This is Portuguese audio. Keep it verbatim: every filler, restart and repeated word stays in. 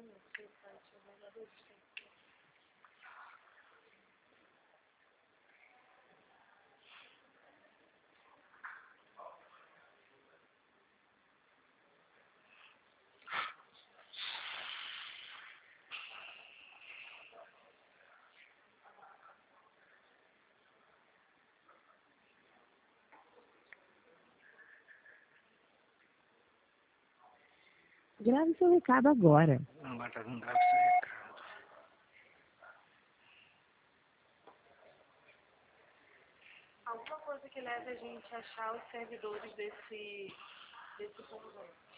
Grave seu recado agora. Agora não grave seu recado. Alguma coisa que leve a gente a achar os servidores desse, desse povo.